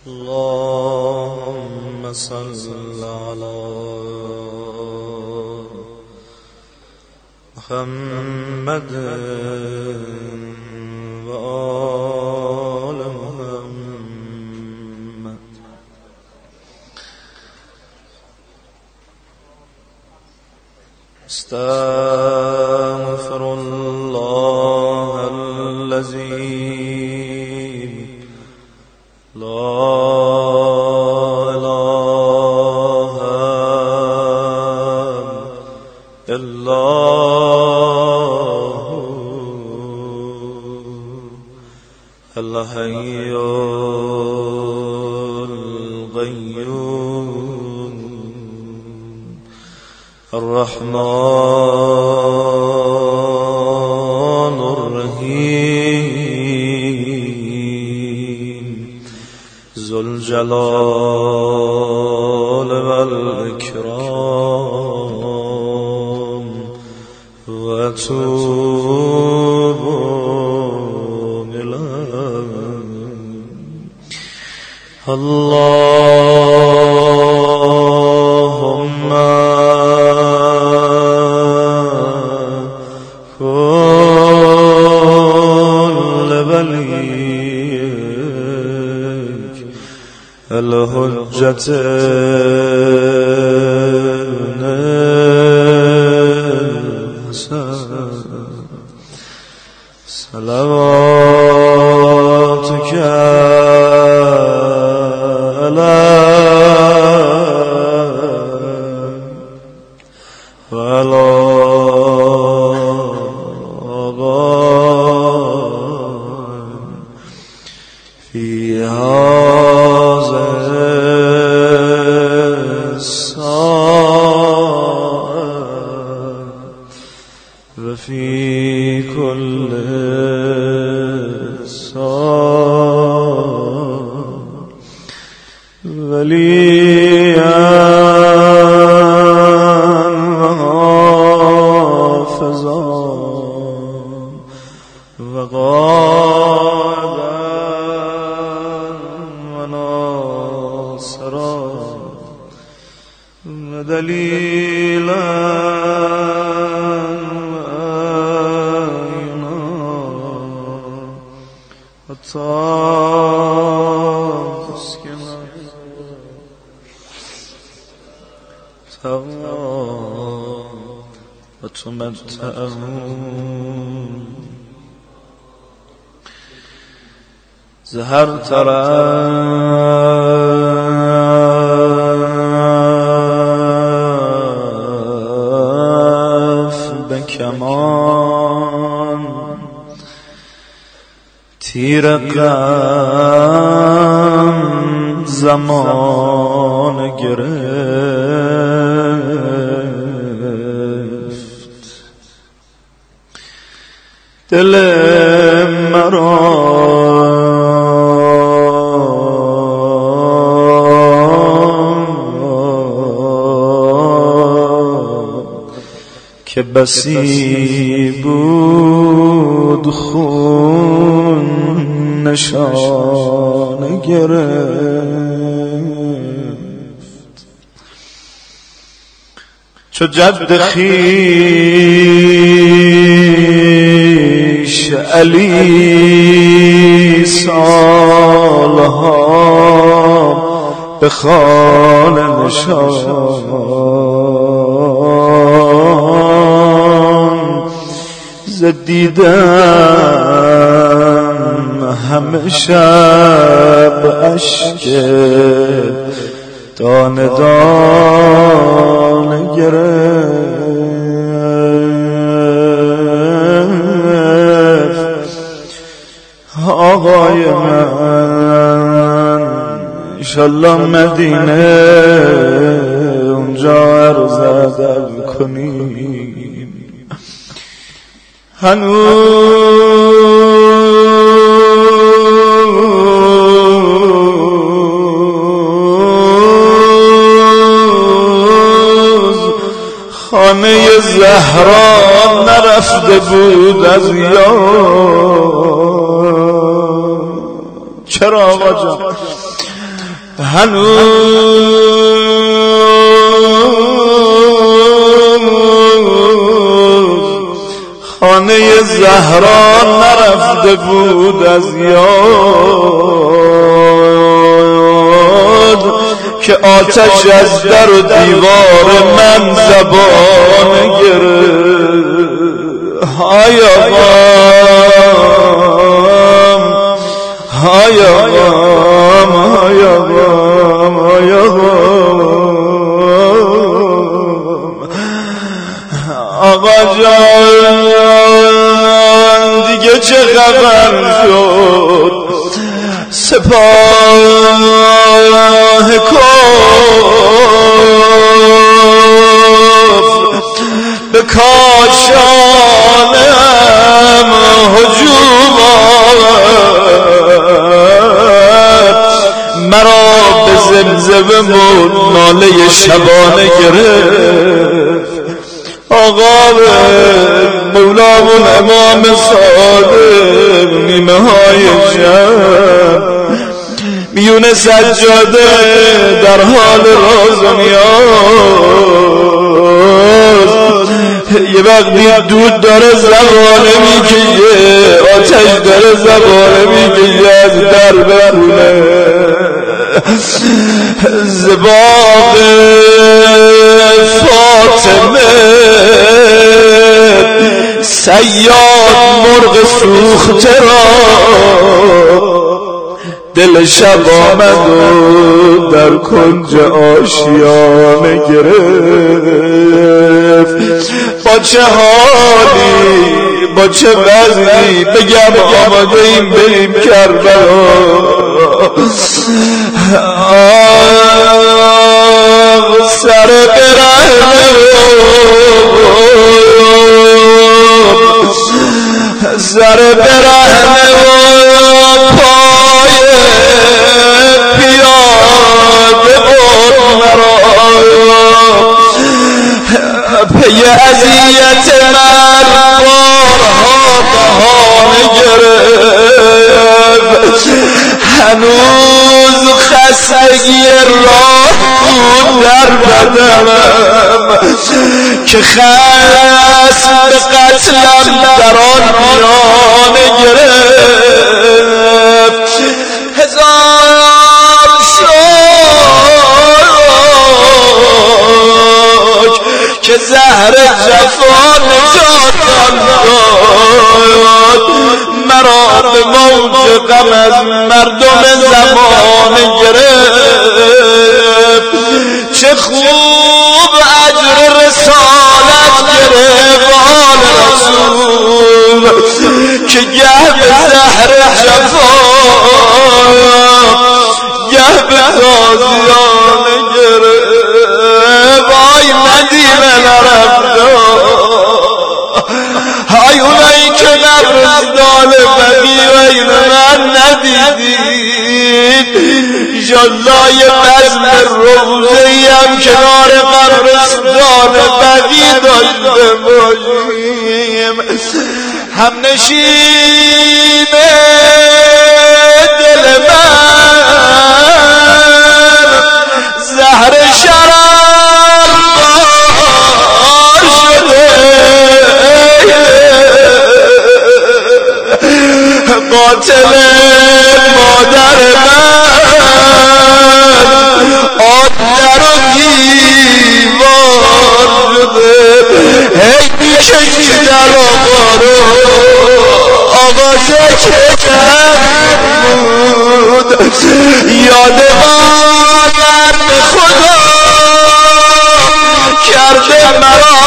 اللهم صل على محمد وآل محمد. استغفر الله الذي لا إله إلا هو الحي القيوم الرحمن الرحيم ذو الجلال والإكرام وأتوب إليه. اللهم كل وليك الحجة صلواتك عليه وعلى آبائه في هذا الساعة وفي كل ساعة وليا وحافظا وقائدا وناصرا ودليلا وتمتعون زهر طرف بکمان تیر غم زمان گرفت دل مرا که بسی بود خون نشان گرفت چو جد خویش علی سالها به خانه نشان زدیدم همه شب اشک دانه دانه گرفت آقای من انشالله مدینه اونجا عرض ادب کنیم هنوز خانه زهرا نرفته بود از یاد. چرا آقا جان؟ خانه زهرا نرفته بود از یاد که آتش از در و دیوار من زبان گرفت. های آقام های آقام های آقام های آقام آقا جان دیگه چه خبر شد؟ سپاه کفر به کاشانم هجوم آورد، مرا به زمزمه ناله شبانه گرفت. آقا مولامون امام صادق نیمه های شب میون سجاده در حال راز و نیاز، یه وقتی دود داره زبانه میکشه، آتش داره زبانه میکشه از در بخونه. زباق فاطمه صیاد مرغ سوخته را دل شب آمد و در کنج آشیانه گرفت. با چه حالی با چه وضعی بگم آماده ایم بریم کربلا؟ سر برهنه سر برهنه و پای پیاده بود مرا، پی اذیت من بارها بهانه گرفت. هنوز خستگی راه بود در بدنم که خصم به قتلم در آن میانه گرفت. هزار شکر که زهر جفا نجاتم داد، مرا به موج غم از مردم زمانه گرفت. چه خوب اجر رسالت گرفت آل رسول که گه به زهر جفا گه به تازیانه گرفت. آی ندیم نرفته، های اونایی که نبرزدان بقی و این من ندیدید، جلای بزم روزه‌ای هم کنار قبرستان بقی داشته باشیم. هم نشین دل من زهر شرر بار شده، قاتل مادر من آدر و دیوار شده. هی میکشی در آقارو آقا سکتر بود، یاد مادر به خدا کرده مرا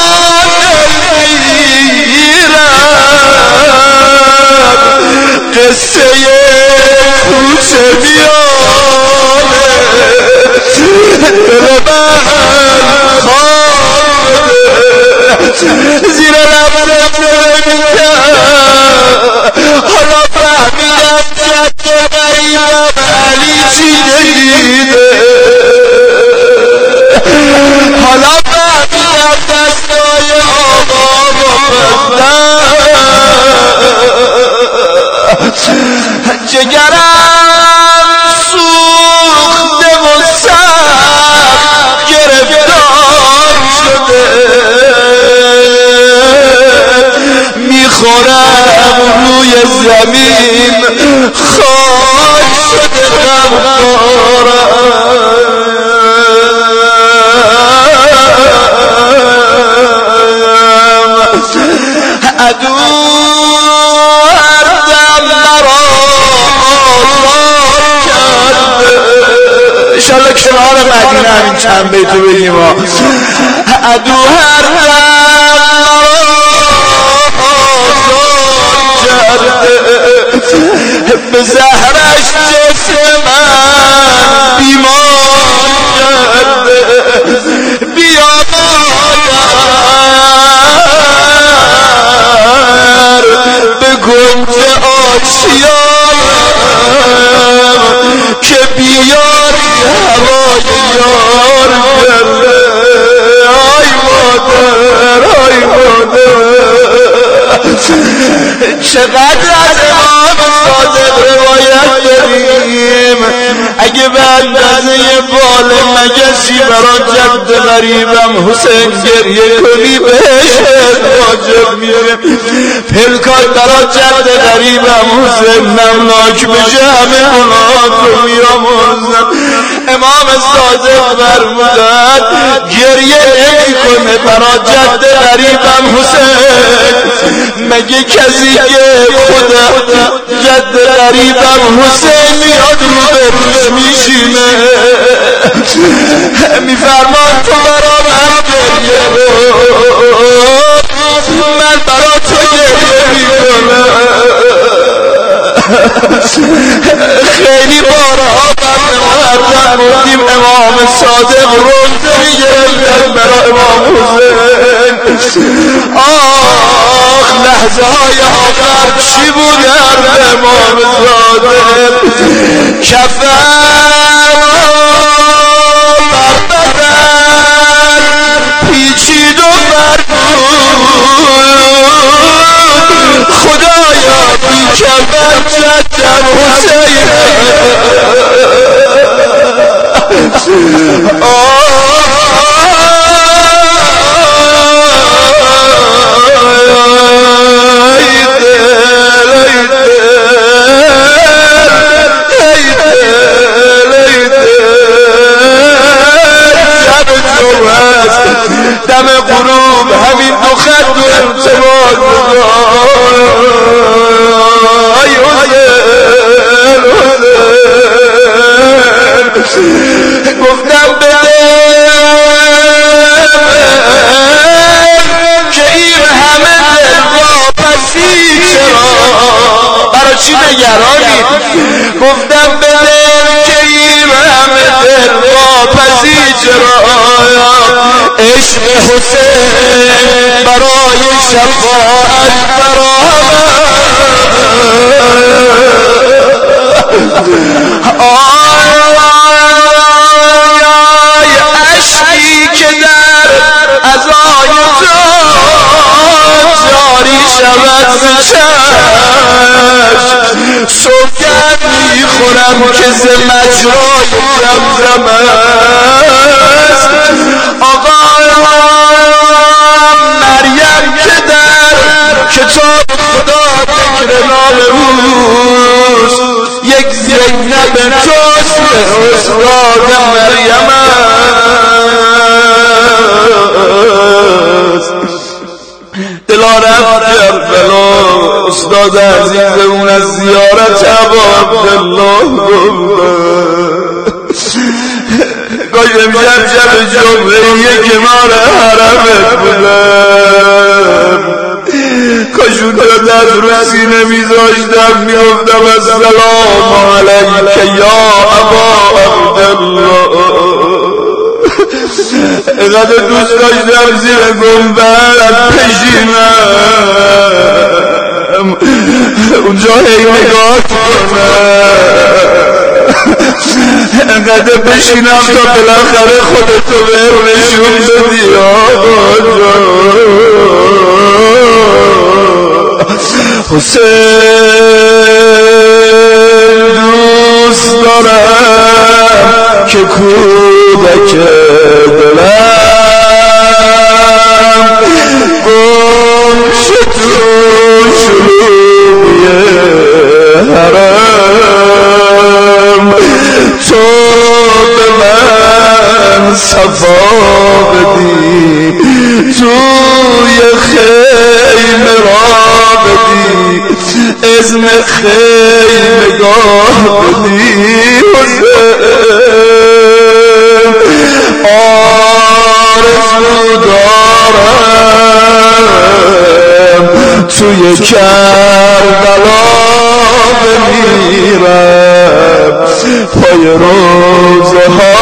دلگیرم. قصه کوچه بیانه دل من خوابه، زیر لب حالا فهمیدم جد غریبم علی چی نگیده، حالا فهمیدم دستای آقا مفزن جگرم سوخت زمین خاک شده غمخوارم عدو هر دم مرا آزار کرده انشالله که شمال مدینه همین چند بیتو بگیم عدو هر دم به زهرش جسم من بیمار کرده بیا مادر به گنج آشیانم که بیاری هوای یار کرده آی مادر آی مادر چقدر از امام صادق روایت داریم اگه به اندازه بال مگسی برا جد غریبم حسین گریه کنی بهش واجب میره پلکات برا جد غریبم حسین نمناک بشه همه گناهاتو میامرزم امام صادق فرمودن گریه نمی کنه برا جد غریبم حسین مگه کسی که خدا جد غریبم حسین میاد رو به روش میشینه میفرمان تو برا من گریه من برا تو گریه میکنم خیلی بارها برد محرم بودیم امام صادق روزه میگرفتن برا امام حسین آخ لحظه های آخر چی بودن امام صادق کفن بربدن پیچید و فرمود خدایا بی کفن جدم حسین دم غروب همین دو خط و ارتباط ای حسین گفتم بده که این همه دلواپسی چرا برای چی نگرانی گفتم بده که این همه دلواپسی چرا عشق حسین برای شفاعت آی عشقی که در ازای تو جاری شود ز چشم سوگند میخورم که ز مجرای زمزم است آقا مریم که در کتاب خدا ذکر نام اوست یک زینب توست استاد مریم است دلارم کربلا استاد عزیز اون از زیارت ابا عبدالله گاهی امشب شب جمعه کنار حرمت بودم کاش اون دست رو سینه میذاشتم میگفتم السلام علیک یا ابا عبدالله اینقدر دوست داشتم زیر گنبد بشینم اونجا هی نگاه کنم اینقدر بشینم تا بالاخره خودتو بهم نشون بدی حسین دوست دارم که کودک دلم گم شد تو شروع حرم تو به من صفا بدی توی خیمه را بدی اذن خیمگاه بدی حسین آرزو دارم توی کربلا بمیرم پای روزه ها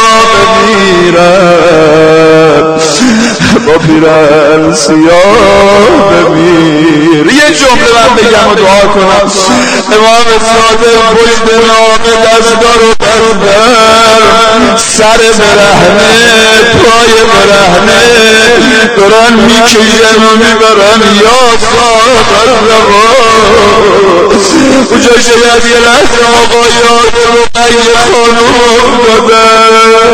بمیرم با پیرن سیاه بمیر. یه جمله من بگم و دعا کنم. امام صادق پشت نام دستار و دستر سر برهنه پای برهنه دارن میکشن و میبرن یا صادق روا اونجا شاید یه لحظه آقا یاد رو قیل خانوم دادن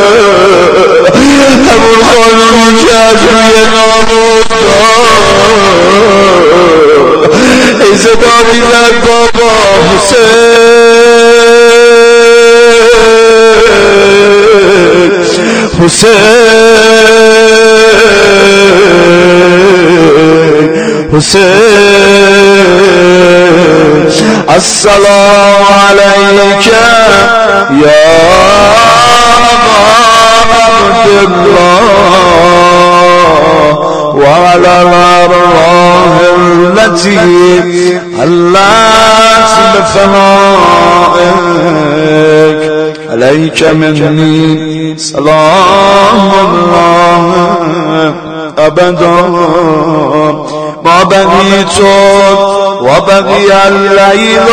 همون خانومی که از روی نامون داد ای صدا میزد بابا حسین حسین السلام علیک یا وعلى الأرواح التي علت بفنائك عليك مني سلام الله أبدا ما بقيت وبقي الليل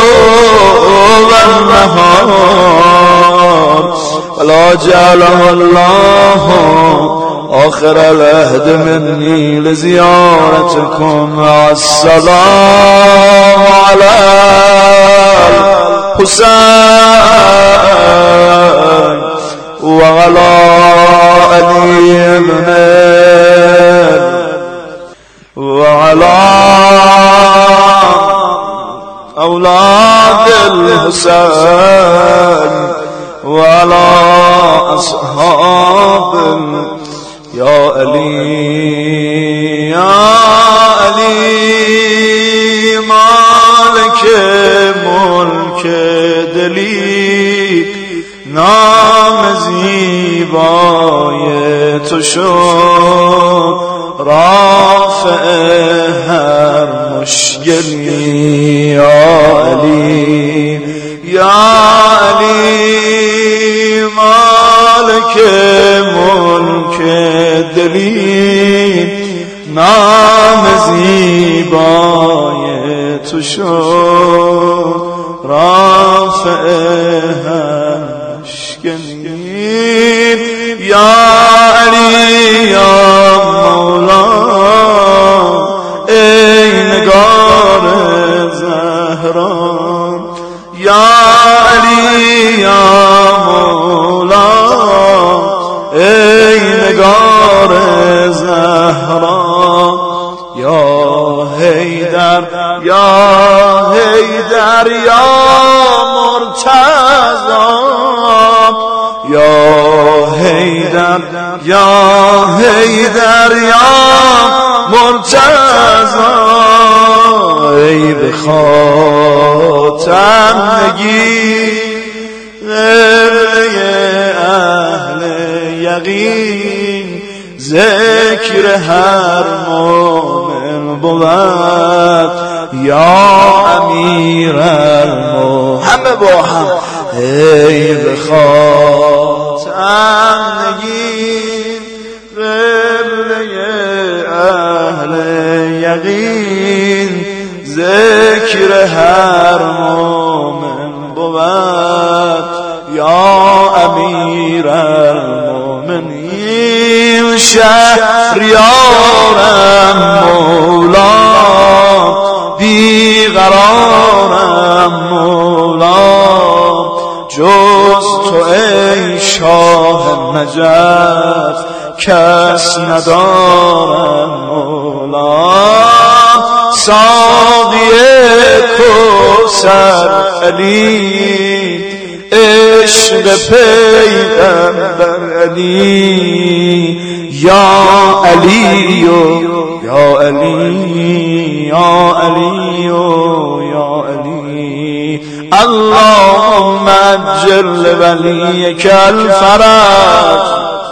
والنهار ولا جعله الله آخر العهد مني لزيارتكم. السلام على الحسين وعلى علي بن وعلى أولاد الحسين وعلى أصحاب يا علي يا علي مالك ملك دلی نام زیبای تو شد رافع هر مشکلی یا علی یا علی مالک ملک دلی نام زیبای تو شد رافع هر مشکلی یا علی یا مولا ای نگار زهران یا علی یا مولا ای نگار زهران یا حیدر یا حیدر یا مرتضی یا حیدر یا حیدر یا مرتضی ای به خاتم نگیر اهل یقین ذکر هر مومن بود یا امیر المؤمنین همه با هم ای به خاتم نگیر اهل یقین ذکر هر مومن بود یا امیر المؤمنین شهریارم مولا بیقرارم مولا جز تو ای شاه نجف کس ندارم مولا ساقی کوثر علی عشق پیغمبر علی یا علی یا علی یا علی یا علی اللهم اجل ولیک الفرج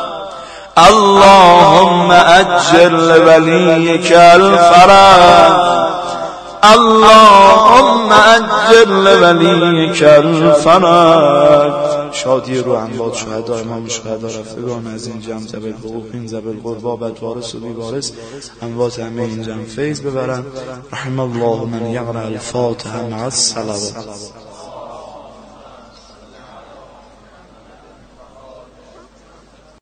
اللهم اجل ولیک الفرج اللهم اجل ولیک الفرج. شادی رو اموات شهدا امام شهدا رفتگان از این جمع ذوی الحقوق ذوی القربا بدوارث و بیوارث اموات همه این جمع فیض ببرن. رحم الله من یقرأ الفاتحه مع الصلوات.